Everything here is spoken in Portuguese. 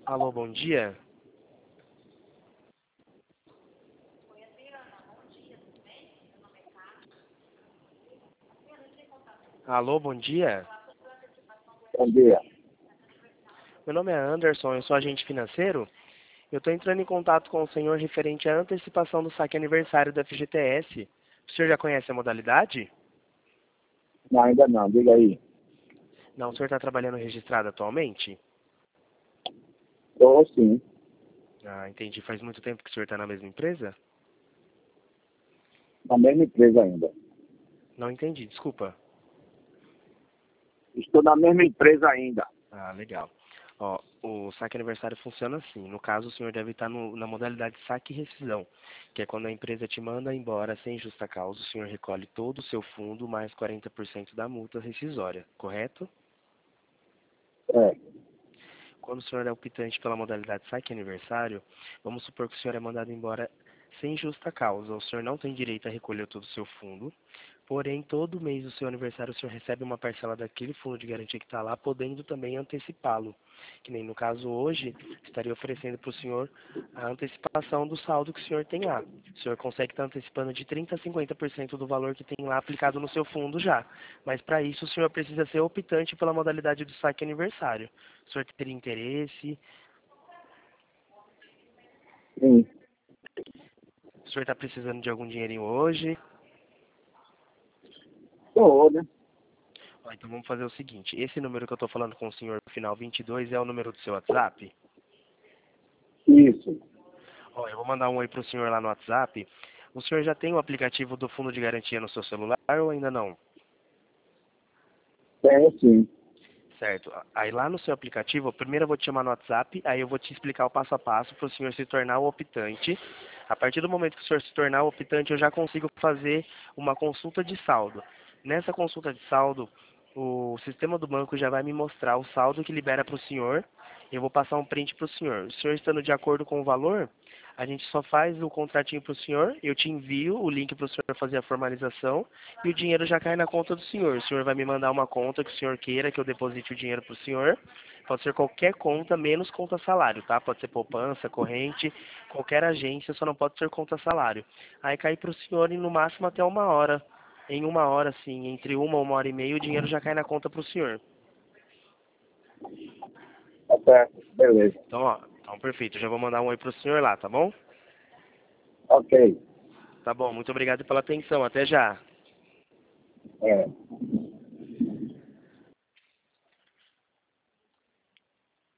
Alô, bom dia. Alô, bom dia. Bom dia. Meu nome é Anderson, eu sou agente financeiro. Eu estou entrando em contato com o senhor referente à antecipação do saque aniversário do FGTS. O senhor já conhece a modalidade? Não, ainda não. Diga aí. Não, o senhor está trabalhando registrado atualmente? Estou sim. Ah, entendi. Faz muito tempo que o senhor está na mesma empresa? Na mesma empresa ainda. Não entendi, desculpa. Estou na mesma empresa ainda. Ah, legal. Ó, o saque aniversário funciona assim. No caso, o senhor deve estar na modalidade saque e rescisão, que é quando a empresa te manda embora sem justa causa, o senhor recolhe todo o seu fundo mais 40% da multa rescisória, correto? É. Quando o senhor é optante pela modalidade saque aniversário, vamos supor que o senhor é mandado embora sem justa causa. O senhor não tem direito a recolher todo o seu fundo, porém, todo mês do seu aniversário, o senhor recebe uma parcela daquele fundo de garantia que está lá, podendo também antecipá-lo. Que nem no caso hoje, estaria oferecendo para o senhor a antecipação do saldo que o senhor tem lá. O senhor consegue estar antecipando de 30% a 50% do valor que tem lá aplicado no seu fundo já. Mas para isso, o senhor precisa ser optante pela modalidade do saque aniversário. O senhor teria interesse? Sim. O senhor está precisando de algum dinheirinho hoje? Estou, né? Ó, então vamos fazer o seguinte. Esse número que eu estou falando com o senhor, final 22, é o número do seu WhatsApp? Isso. Ó, eu vou mandar um oi para o senhor lá no WhatsApp. O senhor já tem o aplicativo do Fundo de Garantia no seu celular ou ainda não? Tenho sim. Certo. Aí lá no seu aplicativo, primeiro eu vou te chamar no WhatsApp, aí eu vou te explicar o passo a passo para o senhor se tornar o optante. A partir do momento que o senhor se tornar o optante, eu já consigo fazer uma consulta de saldo. Nessa consulta de saldo, o sistema do banco já vai me mostrar o saldo que libera para o senhor. Eu vou passar um print para o senhor. O senhor estando de acordo com o valor, a gente só faz o contratinho para o senhor, eu te envio o link para o senhor fazer a formalização e o dinheiro já cai na conta do senhor. O senhor vai me mandar uma conta que o senhor queira que eu deposite o dinheiro para o senhor. Pode ser qualquer conta, menos conta salário, tá? Pode ser poupança, corrente, qualquer agência, só não pode ser conta salário. Aí cai para o senhor em no máximo até 1 hora. Em 1 hora, sim, entre 1 a 1 hora e meia, o dinheiro já cai na conta para o senhor. Tá certo. Beleza. Então, ó, então perfeito. Eu já vou mandar um oi para o senhor lá, tá bom? Ok. Tá bom, muito obrigado pela atenção. Até já. É.